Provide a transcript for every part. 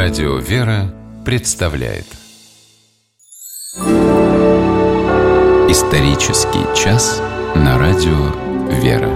Радио «Вера» представляет Исторический час на Радио «Вера».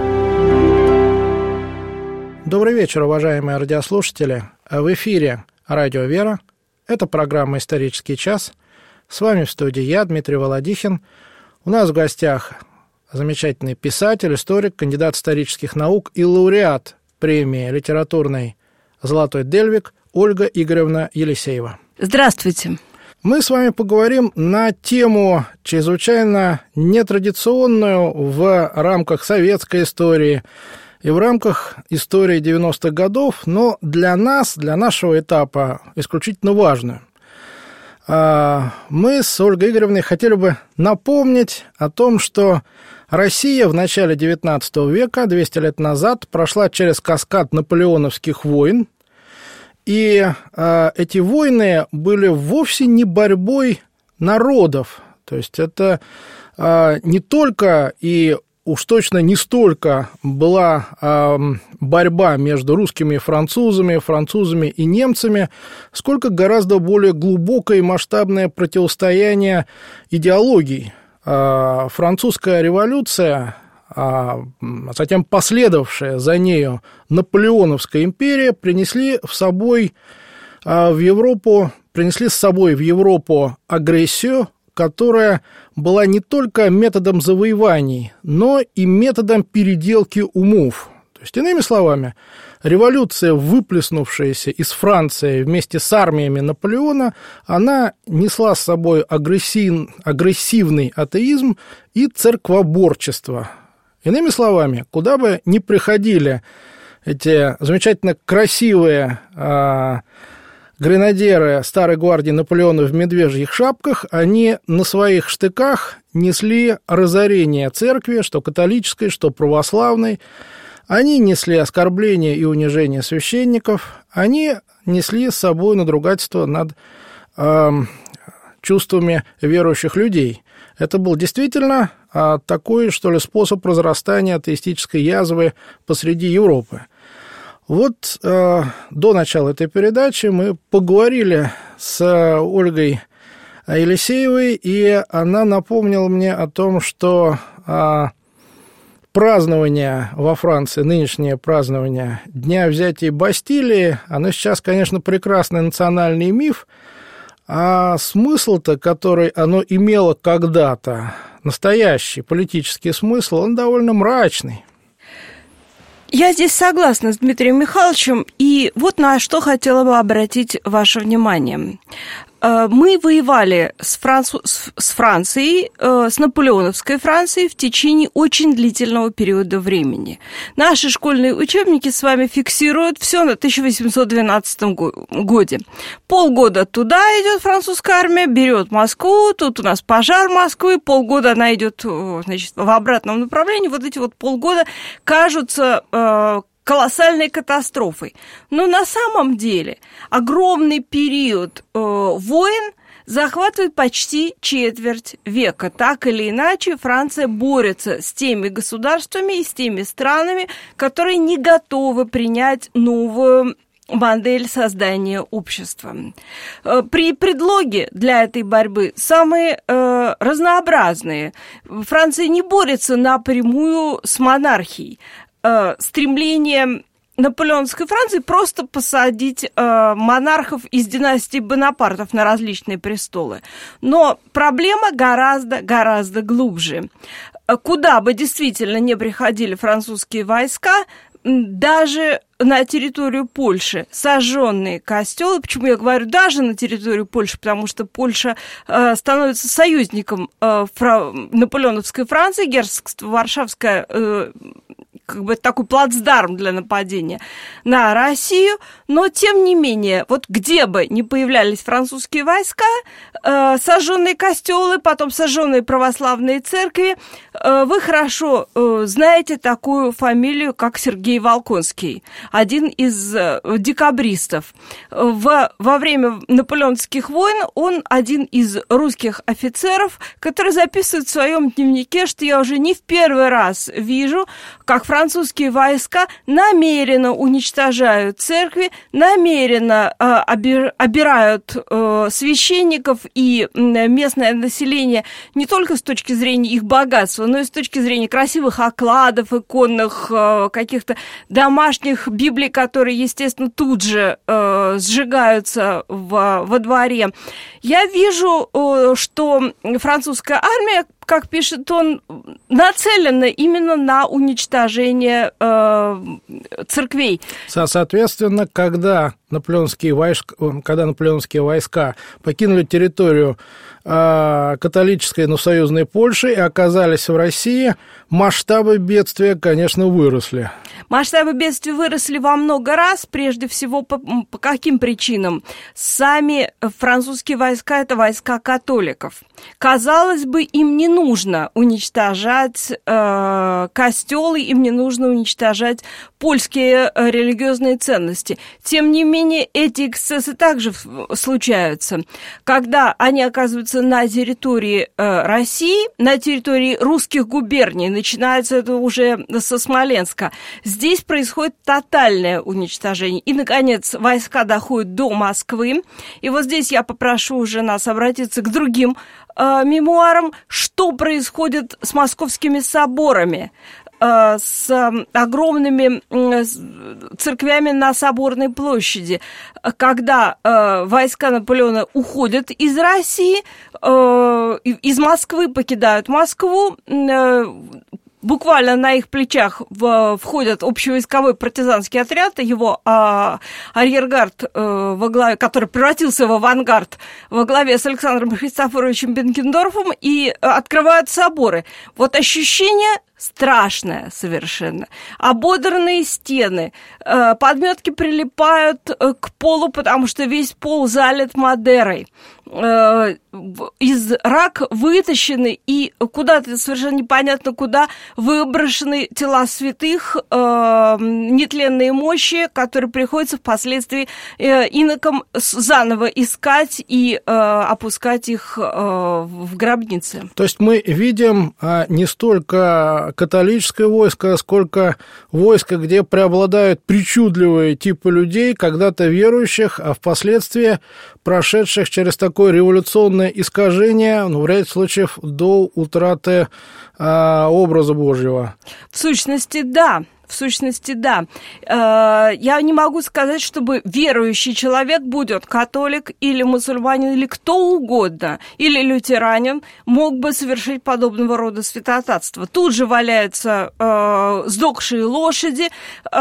Добрый вечер, уважаемые радиослушатели. В эфире Радио «Вера». Это программа «Исторический час». С вами в студии я, Дмитрий Володихин. У нас в гостях замечательный писатель, историк, кандидат исторических наук и лауреат премии литературной «Золотой Дельвик» Ольга Игоревна Елисеева. Здравствуйте. Мы с вами поговорим на тему чрезвычайно нетрадиционную в рамках советской истории и в рамках истории 90-х годов, но для нас, для нашего этапа, исключительно важную. Мы с Ольгой Игоревной хотели бы напомнить о том, что Россия в начале XIX века, 200 лет назад, прошла через каскад наполеоновских войн, и эти войны были вовсе не борьбой народов. То есть это не только и уж точно не столько была борьба между русскими и французами и немцами, сколько гораздо более глубокое и масштабное противостояние идеологий. Французская революция, а затем последовавшая за нею Наполеоновская империя, принесли с собой в Европу агрессию, которая была не только методом завоеваний, но и методом переделки умов. То есть, иными словами, революция, выплеснувшаяся из Франции вместе с армиями Наполеона, она несла с собой агрессивный атеизм и церквоборчество. Иными словами, куда бы ни приходили эти замечательно красивые гренадеры старой гвардии Наполеона в медвежьих шапках, они на своих штыках несли разорение церкви, что католической, что православной. Они несли оскорбления и унижение священников, они несли с собой надругательство над чувствами верующих людей. Это был действительно такой, что ли, способ разрастания атеистической язвы посреди Европы. Вот до начала этой передачи мы поговорили с Ольгой Елисеевой, и она напомнила мне о том, что празднование во Франции, нынешнее празднование Дня взятия Бастилии, оно сейчас, конечно, прекрасный национальный миф, а смысл-то, который оно имело когда-то, настоящий политический смысл, он довольно мрачный. Я здесь согласна с Дмитрием Михайловичем, и вот на что хотела бы обратить ваше внимание. Мы воевали с Францией, с наполеоновской Францией в течение очень длительного периода времени. Наши школьные учебники с вами фиксируют все на 1812 годе. Полгода туда идет французская армия, берет Москву, тут у нас пожар Москвы, полгода она идет, значит, в обратном направлении. Вот эти вот полгода кажутся колоссальной катастрофой. Но на самом деле огромный период войн захватывает почти четверть века. Так или иначе, Франция борется с теми государствами и с теми странами, которые не готовы принять новую модель создания общества. Предлоги для этой борьбы самые разнообразные. Франция не борется напрямую с монархией. Стремление наполеоновской Франции просто посадить монархов из династии Бонапартов на различные престолы. Но проблема гораздо глубже. Куда бы действительно не приходили французские войска, даже на территорию Польши сожженные костелы. Почему я говорю даже на территорию Польши? Потому что Польша становится союзником наполеоновской Франции, герцогство Варшавское как бы такой плацдарм для нападения на Россию, но тем не менее, вот где бы ни появлялись французские войска, сожженные костелы, потом сожженные православные церкви, вы хорошо знаете такую фамилию, как Сергей Волконский, один из декабристов. Во время наполеоновских войн он один из русских офицеров, который записывает в своем дневнике, что я уже не в первый раз вижу, как французские французские войска намеренно уничтожают церкви, намеренно обирают священников и местное население не только с точки зрения их богатства, но и с точки зрения красивых окладов, иконных, каких-то домашних библий, которые, естественно, тут же сжигаются во дворе. Я вижу, что французская армия, как пишет он, нацелена именно на уничтожение церквей. Соответственно, когда наполеоновские войска покинули территорию католической, но союзной Польши и оказались в России, масштабы бедствия, конечно, выросли. Масштабы бедствия выросли во много раз, прежде всего по каким причинам? Сами французские войска – это войска католиков. Казалось бы, им не нужно уничтожать костелы, им не нужно уничтожать польские религиозные ценности. Тем не менее, эти эксцессы также случаются. Когда они оказываются на территории России, на территории русских губерний, начинается это уже со Смоленска, здесь происходит тотальное уничтожение. И, наконец, войска доходят до Москвы. И вот здесь я попрошу уже нас обратиться к другим мемуарам, что происходит с московскими соборами, с огромными церквями на Соборной площади. Когда войска Наполеона уходят из России, из Москвы покидают Москву, буквально на их плечах входят общевойсковой партизанский отряд, его арьергард, который превратился в авангард, во главе с Александром Христофоровичем Бенкендорфом, и открывают соборы. Вот ощущение страшное совершенно. Ободранные стены, подметки прилипают к полу, потому что весь пол залит Мадерой. Из рак вытащены и куда-то совершенно непонятно куда выброшены тела святых, нетленные мощи, которые приходится впоследствии инокам заново искать и опускать их в гробницы. То есть мы видим не столько католическое войско, сколько войско, где преобладают причудливые типы людей, когда-то верующих, а впоследствии прошедших через такое революционное искажение, в ряде случаев до утраты образа Божьего. В сущности, да. Я не могу сказать, чтобы верующий человек, будь он католик или мусульманин, или кто угодно, или лютеранин, мог бы совершить подобного рода святотатство. Тут же валяются сдохшие лошади,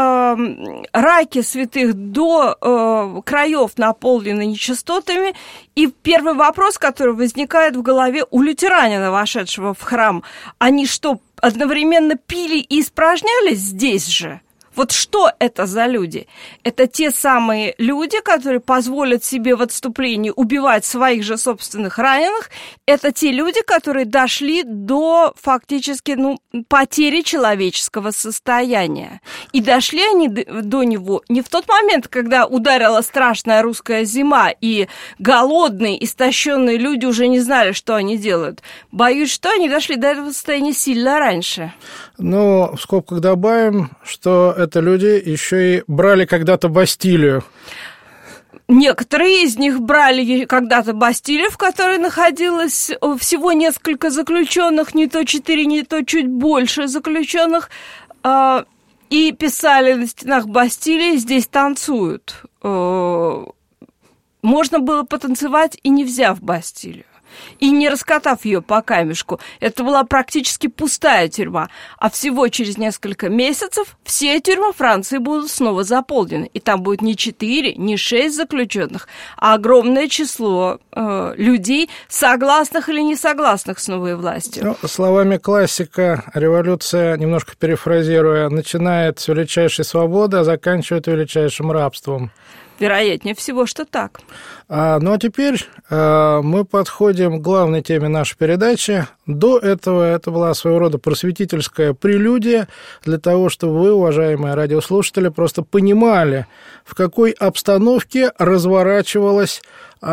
раки святых до краев наполнены нечистотами. И первый вопрос, который возникает в голове у лютеранина, вошедшего в храм: они что, одновременно пили и испражнялись здесь же? Вот что это за люди? Это те самые люди, которые позволят себе в отступлении убивать своих же собственных раненых. Это те люди, которые дошли до фактически потери человеческого состояния. И дошли они до него не в тот момент, когда ударила страшная русская зима, и голодные, истощенные люди уже не знали, что они делают. Боюсь, что они дошли до этого состояния сильно раньше. Но в скобках добавим, что это люди еще и брали когда-то Бастилию. Некоторые из них брали когда-то Бастилию, в которой находилось всего несколько заключенных, не то 4, не то чуть больше заключенных, и писали на стенах Бастилии: «Здесь танцуют». Можно было потанцевать и не взяв Бастилию, и не раскатав ее по камешку. Это была практически пустая тюрьма. А всего через несколько месяцев все тюрьмы Франции будут снова заполнены. И там будет не 4, не 6 заключенных, а огромное число людей, согласных или не согласных с новой властью. Словами классика, революция, немножко перефразируя, начинает с величайшей свободы, а заканчивает величайшим рабством. Вероятнее всего, что так. Ну а теперь мы подходим к главной теме нашей передачи. До этого это была своего рода просветительская прелюдия для того, чтобы вы, уважаемые радиослушатели, просто понимали, в какой обстановке разворачивались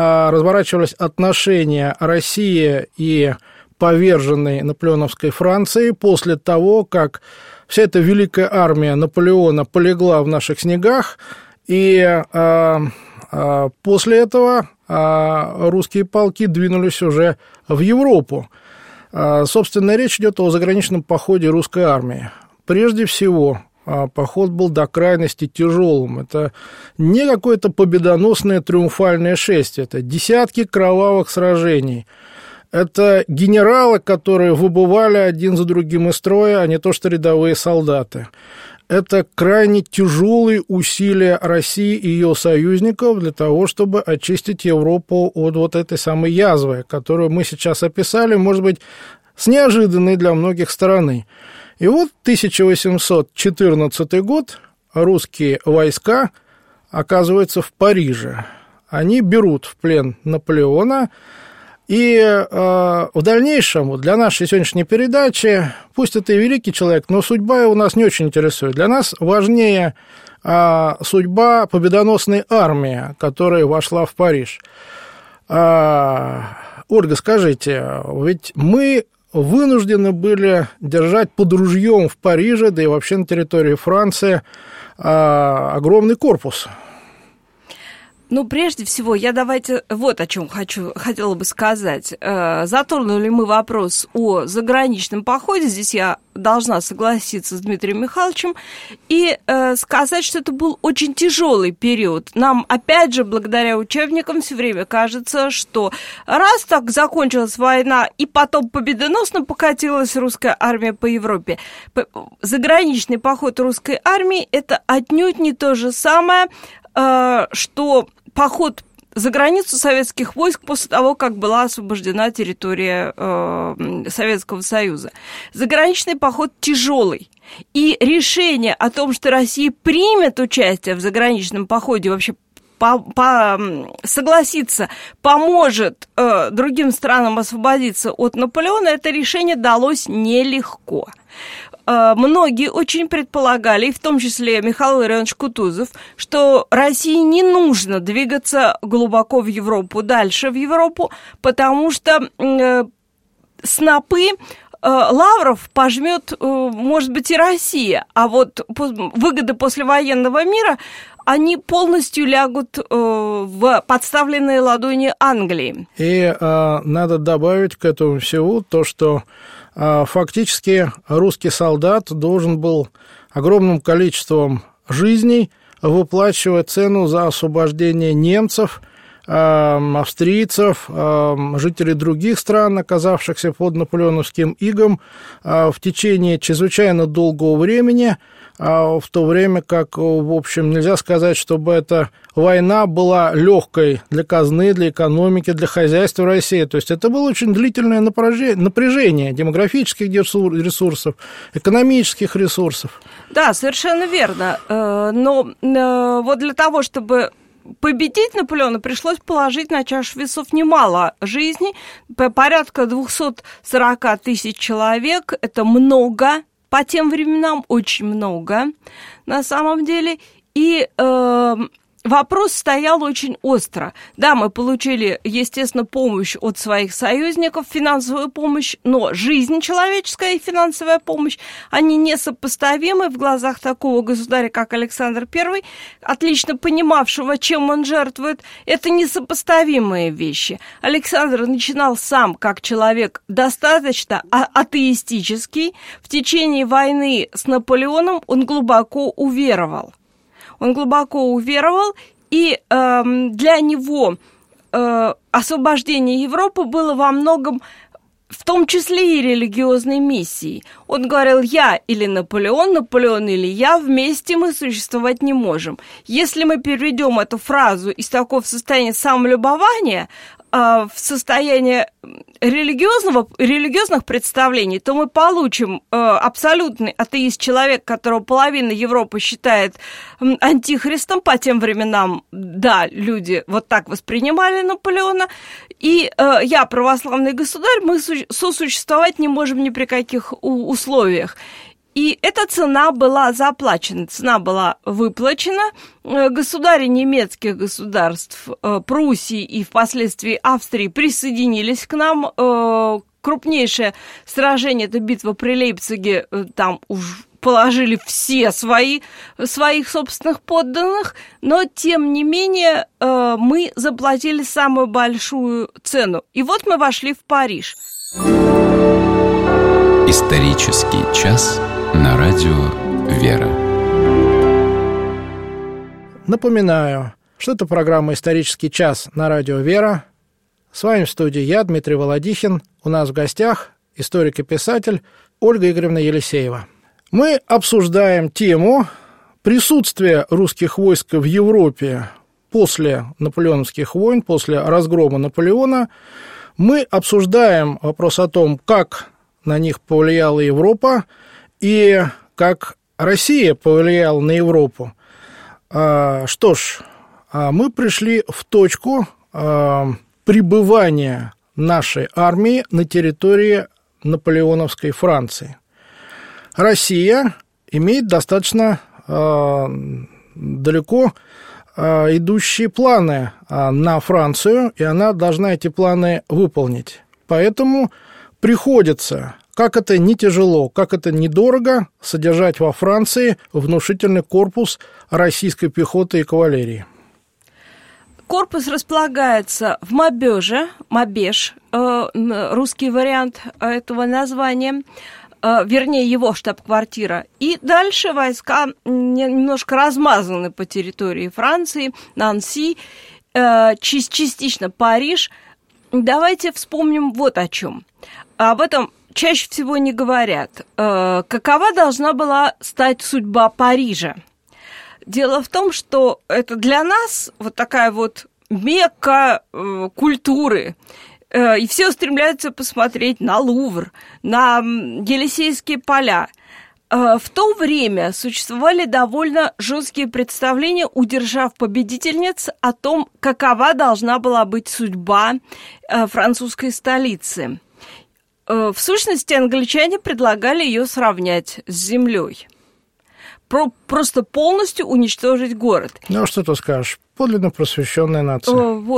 отношения России и поверженной наполеоновской Франции после того, как вся эта великая армия Наполеона полегла в наших снегах, и после этого русские полки двинулись уже в Европу. Собственно, речь идет о заграничном походе русской армии. Прежде всего, поход был до крайности тяжелым. Это не какое-то победоносное триумфальное шествие, это десятки кровавых сражений. Это генералы, которые выбывали один за другим из строя, а не то что рядовые солдаты. Это крайне тяжелые усилия России и ее союзников для того, чтобы очистить Европу от вот этой самой язвы, которую мы сейчас описали, может быть, с неожиданной для многих стороны. И вот 1814 год, русские войска оказываются в Париже. Они берут в плен Наполеона. И в дальнейшем, для нашей сегодняшней передачи, пусть это и великий человек, но судьба его нас не очень интересует. Для нас важнее судьба победоносной армии, которая вошла в Париж. Ольга, скажите, ведь мы вынуждены были держать под ружьем в Париже, да и вообще на территории Франции, огромный корпус. Ну, прежде всего, я давайте вот о чем хотела бы сказать. Затронули мы вопрос о заграничном походе. Здесь я должна согласиться с Дмитрием Михайловичем и сказать, что это был очень тяжелый период. Нам, опять же, благодаря учебникам все время кажется, что раз так закончилась война и потом победоносно покатилась русская армия по Европе, заграничный поход русской армии – это отнюдь не то же самое, что поход за границу советских войск после того, как была освобождена территория Советского Союза. Заграничный поход тяжелый. И решение о том, что Россия примет участие в заграничном походе, вообще согласиться, поможет другим странам освободиться от Наполеона, это решение далось нелегко. Многие очень предполагали, и в том числе Михаил Ильич Кутузов, что России не нужно двигаться глубоко в Европу, дальше в Европу, потому что снопы лавров пожмет, может быть, и Россия, а вот выгоды послевоенного мира, они полностью лягут в подставленные ладони Англии. И надо добавить к этому всему то, что фактически русский солдат должен был огромным количеством жизней выплачивать цену за освобождение немцев, австрийцев, жителей других стран, оказавшихся под наполеоновским игом, в течение чрезвычайно долгого времени, в то время как, в общем, нельзя сказать, чтобы эта война была легкой для казны, для экономики, для хозяйства России. То есть это было очень длительное напряжение демографических ресурсов, экономических ресурсов. Да, совершенно верно. Но вот для того, чтобы победить Наполеона, пришлось положить на чашу весов немало жизней, порядка 240 тысяч человек, это много, по тем временам очень много, на самом деле, и вопрос стоял очень остро. Да, мы получили, естественно, помощь от своих союзников, финансовую помощь, но жизнь человеческая и финансовая помощь, они несопоставимы в глазах такого государя, как Александр I, отлично понимавшего, чем он жертвует. Это несопоставимые вещи. Александр начинал сам как человек достаточно атеистический. В течение войны с Наполеоном он глубоко уверовал. И для него освобождение Европы было во многом, в том числе и религиозной миссией. Он говорил: я или Наполеон, Наполеон или я, вместе мы существовать не можем. Если мы переведем эту фразу из такого состояния самолюбования в состояние религиозных представлений, то мы получим абсолютный атеист, человек, которого половина Европы считает антихристом. По тем временам, да, люди вот так воспринимали Наполеона. И я, православный государь, мы сосуществовать не можем ни при каких условиях. И эта цена была заплачена, цена была выплачена. Государи немецких государств, Пруссии и впоследствии Австрии присоединились к нам, к крупнейшее сражение, это битва при Лейпциге, там уж положили все своих собственных подданных, но, тем не менее, мы заплатили самую большую цену. И вот мы вошли в Париж. Исторический час на радио «Вера». Напоминаю, что это программа «Исторический час» на радио «Вера». С вами в студии я, Дмитрий Володихин. У нас в гостях историк и писатель Ольга Игоревна Елисеева. Мы обсуждаем тему присутствия русских войск в Европе после наполеоновских войн, после разгрома Наполеона. Мы обсуждаем вопрос о том, как на них повлияла Европа и как Россия повлияла на Европу. Что ж, мы пришли в точку пребывания нашей армии на территории наполеоновской Франции. Россия имеет достаточно далеко идущие планы на Францию, и она должна эти планы выполнить. Поэтому приходится, как это не тяжело, как это недорого, содержать во Франции внушительный корпус российской пехоты и кавалерии. Корпус располагается в Мабеже, Мабеж, русский вариант этого названия, вернее, его штаб-квартира. И дальше войска немножко размазаны по территории Франции, Нанси, частично Париж. Давайте вспомним вот о чем. Об этом чаще всего не говорят. Какова должна была стать судьба Парижа? Дело в том, что это для нас вот такая вот мекка культуры. И все устремляются посмотреть на Лувр, на Елисейские поля. В то время существовали довольно жесткие представления у держав-победительниц о том, какова должна была быть судьба французской столицы. В сущности, англичане предлагали ее сравнять с землей. Просто полностью уничтожить город. Ну, что ты скажешь? Подлинно просвещенная нация.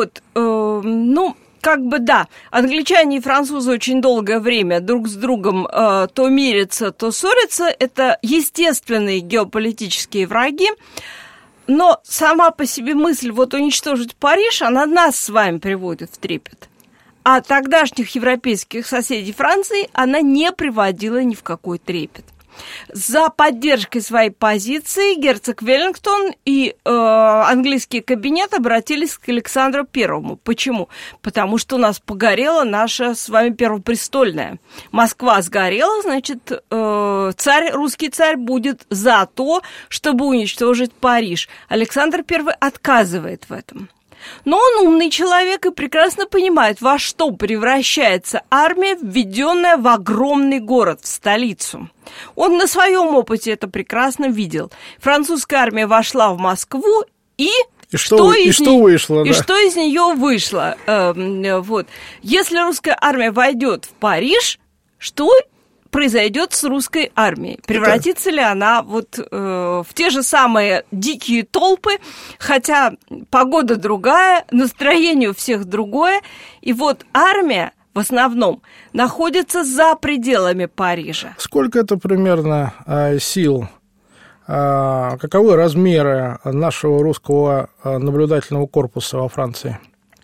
Да, англичане и французы очень долгое время друг с другом то мирятся, то ссорятся. Это естественные геополитические враги. Но сама по себе мысль уничтожить Париж, она нас с вами приводит в трепет. А тогдашних европейских соседей Франции она не приводила ни в какой трепет. За поддержкой своей позиции герцог Веллингтон и английский кабинет обратились к Александру Первому. Почему? Потому что у нас погорела наша с вами первопрестольная. Москва сгорела, значит, русский царь будет за то, чтобы уничтожить Париж. Александр Первый отказывает в этом. Но он умный человек и прекрасно понимает, во что превращается армия, введенная в огромный город, в столицу. Он на своем опыте это прекрасно видел. Французская армия вошла в Москву, и что из нее вышло? Если русская армия войдет в Париж, что произойдет с русской армией? Превратится ли она в те же самые дикие толпы, хотя погода другая, настроение у всех другое, и армия в основном находится за пределами Парижа. Сколько это примерно сил? Каковы размеры нашего русского наблюдательного корпуса во Франции?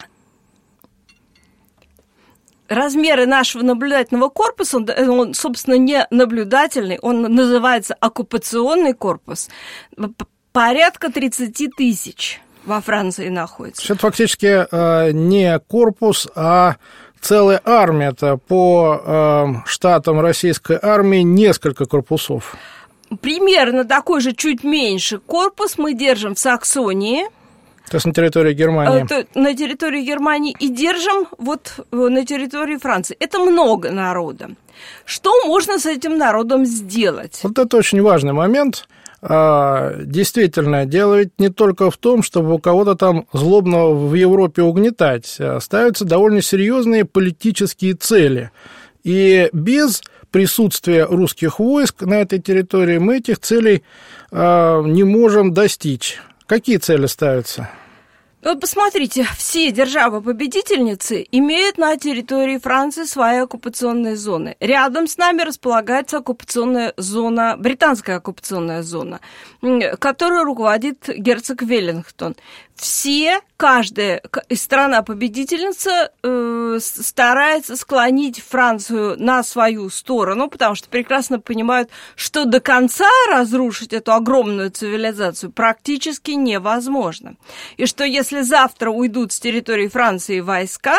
Размеры нашего наблюдательного корпуса, он, собственно, не наблюдательный, он называется оккупационный корпус. Порядка 30 тысяч во Франции находится. Это фактически не корпус, а целая армия. Это по штатам российской армии несколько корпусов. Примерно такой же, чуть меньше корпус мы держим в Саксонии. То есть на территории Германии. На территории Германии и держим на территории Франции. Это много народа. Что можно с этим народом сделать? Вот это очень важный момент. Действительно, дело ведь не только в том, чтобы у кого-то там злобно в Европе угнетать. Ставятся довольно серьезные политические цели. И без присутствия русских войск на этой территории мы этих целей не можем достичь. Какие цели ставятся? Вот посмотрите, все державы-победительницы имеют на территории Франции свои оккупационные зоны. Рядом с нами располагается оккупационная зона, британская оккупационная зона, которую руководит герцог Веллингтон. Каждая страна-победительница старается склонить Францию на свою сторону, потому что прекрасно понимают, что до конца разрушить эту огромную цивилизацию практически невозможно. И что если завтра уйдут с территории Франции войска,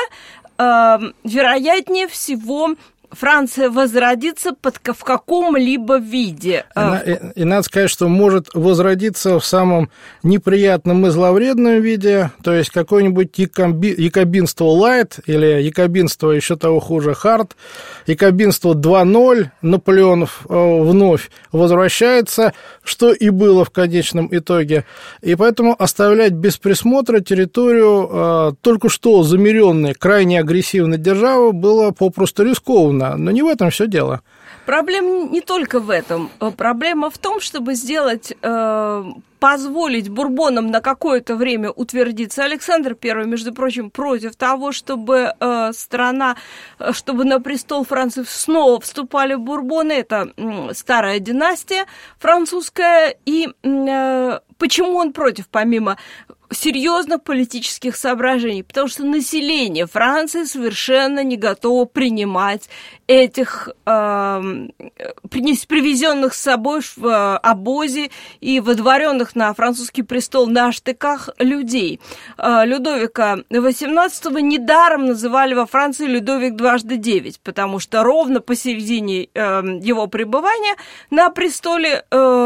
вероятнее всего Франция возродится в каком-либо виде. И надо сказать, что может возродиться в самом неприятном и зловредном виде, то есть какое-нибудь якобинство лайт или якобинство еще того хуже хард, якобинство 2.0, Наполеонов вновь возвращается, что и было в конечном итоге. И поэтому оставлять без присмотра территорию только что замеренной, крайне агрессивной державы было попросту рискованно. Но не в этом все дело. Проблема не только в этом. Проблема в том, чтобы позволить Бурбонам на какое-то время утвердиться. Александр I, между прочим, против того, чтобы чтобы на престол Франции снова вступали Бурбоны. Это старая династия французская. И почему он против, помимо серьезных политических соображений? Потому что население Франции совершенно не готово принимать этих привезенных с собой в обозе и водворенных на французский престол на штыках людей. Людовика XVIII недаром называли во Франции Людовик дважды 9, потому что ровно посередине его пребывания на престоле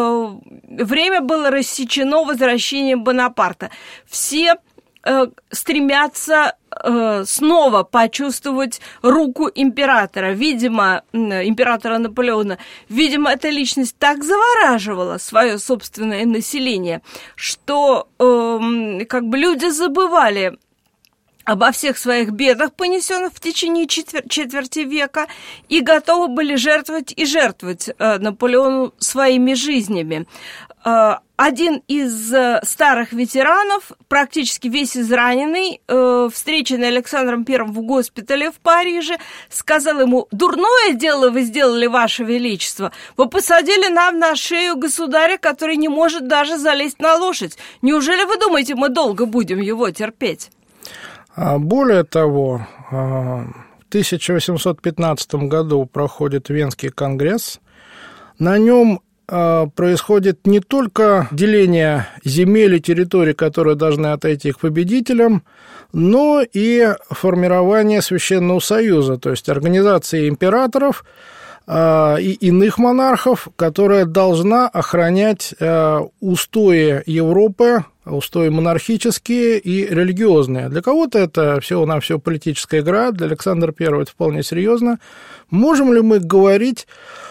время было рассечено возвращением Бонапарта. Все стремятся снова почувствовать руку императора. Видимо, императора Наполеона. Видимо, эта личность так завораживала свое собственное население, что люди забывали обо всех своих бедах, понесенных в течение четверти века, и готовы были жертвовать Наполеону своими жизнями. Один из старых ветеранов, практически весь израненный, встреченный Александром I в госпитале в Париже, сказал ему: «Дурное дело вы сделали, Ваше Величество. Вы посадили нам на шею государя, который не может даже залезть на лошадь. Неужели вы думаете, мы долго будем его терпеть?» Более того, в 1815 году проходит Венский конгресс. На нем происходит не только деление земель и территорий, которые должны отойти к победителям, но и формирование Священного Союза, то есть организации императоров и иных монархов, которая должна охранять устои Европы, устои монархические и религиозные. Для кого-то это всего-навсего политическая игра, для Александра I это вполне серьезно. Можем ли мы говорить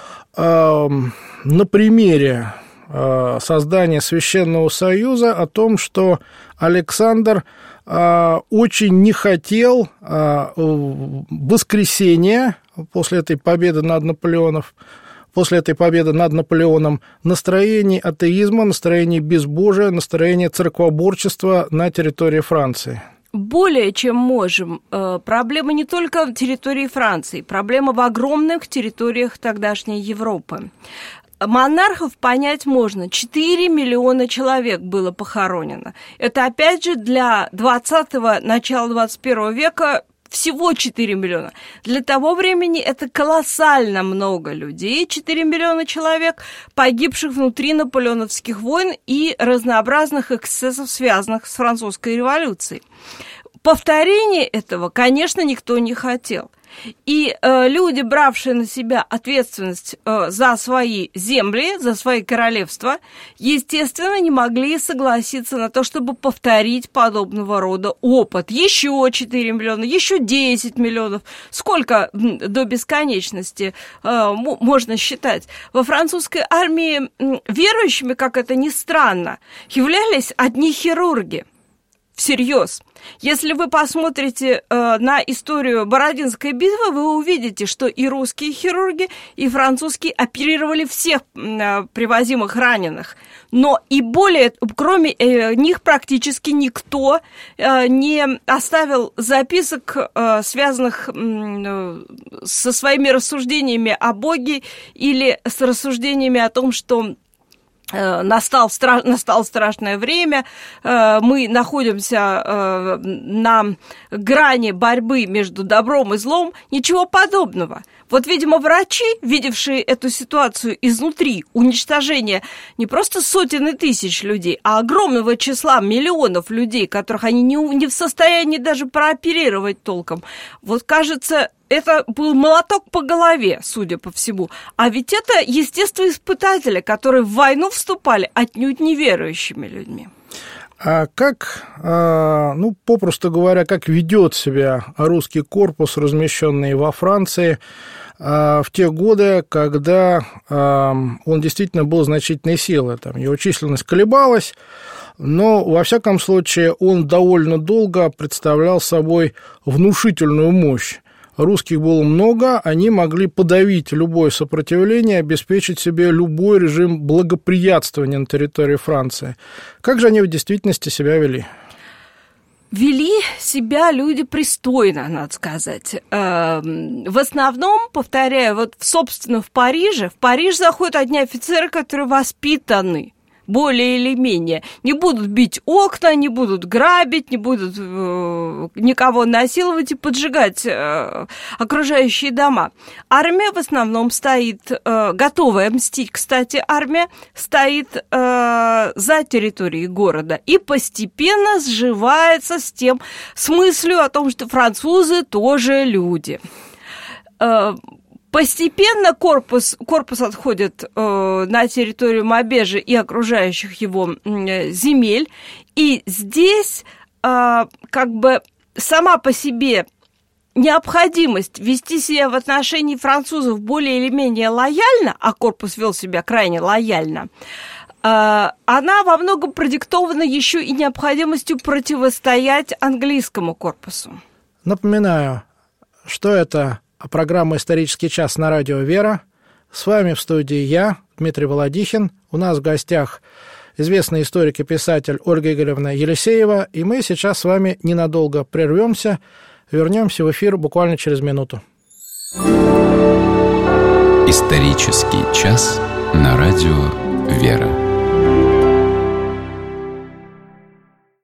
на примере создания Священного Союза о том, что Александр очень не хотел воскресения после этой победы над Наполеоном настроений атеизма, настроений безбожия, настроения церквоборчества на территории Франции? Более чем можем. Проблема не только в территории Франции, проблема в огромных территориях тогдашней Европы. Монархов понять можно. 4 миллиона человек было похоронено. Это, опять же, для 20-го, начала 21 века всего 4 миллиона. Для того времени это колоссально много людей. 4 миллиона человек, погибших внутри наполеоновских войн и разнообразных эксцессов, связанных с французской революцией. Повторения этого, конечно, никто не хотел. И люди, бравшие на себя ответственность за свои земли, за свои королевства, естественно, не могли согласиться на то, чтобы повторить подобного рода опыт. Еще 4 миллиона, еще 10 миллионов. Сколько до бесконечности можно считать? Во французской армии верующими, как это ни странно, являлись одни хирурги. всерьез. Если вы посмотрите на историю Бородинской битвы, вы увидите, что и русские хирурги, и французские оперировали всех привозимых раненых. Но и более, кроме них практически никто не оставил записок, связанных со своими рассуждениями о Боге или с рассуждениями о том, что настало страшное время, мы находимся на грани борьбы между добром и злом, ничего подобного. Вот, видимо, врачи, видевшие эту ситуацию изнутри, уничтожение не просто сотен и тысяч людей, а огромного числа миллионов людей, которых они не в состоянии даже прооперировать толком, вот, кажется, это был молоток по голове, судя по всему. А ведь это естествоиспытатели, которые в войну вступали отнюдь неверующими людьми. А как, попросту говоря, как ведет себя русский корпус, размещенный во Франции, в те годы, когда он действительно был значительной силой? Там его численность колебалась, но, во всяком случае, он довольно долго представлял собой внушительную мощь. Русских было много, они могли подавить любое сопротивление, обеспечить себе любой режим благоприятствования на территории Франции. Как же они в действительности себя вели? Вели себя люди пристойно, надо сказать. В основном, повторяю, собственно, в Париж заходят одни офицеры, которые воспитаны, более или менее. Не будут бить окна, не будут грабить, не будут никого насиловать и поджигать окружающие дома. Армия в основном стоит, готовая мстить, кстати, армия стоит за территорией города и постепенно сживается с мыслью о том, что французы тоже люди. Постепенно корпус отходит на территорию Мабежа и окружающих его земель, и здесь сама по себе необходимость вести себя в отношении французов более или менее лояльно, а корпус вел себя крайне лояльно, она во многом продиктована еще и необходимостью противостоять английскому корпусу. Напоминаю, что это программа «Исторический час» на радио «Вера». С вами в студии я, Дмитрий Володихин. У нас в гостях известный историк и писатель Ольга Игоревна Елисеева. И мы сейчас с вами ненадолго прервемся. Вернемся в эфир буквально через минуту. «Исторический час» на радио «Вера».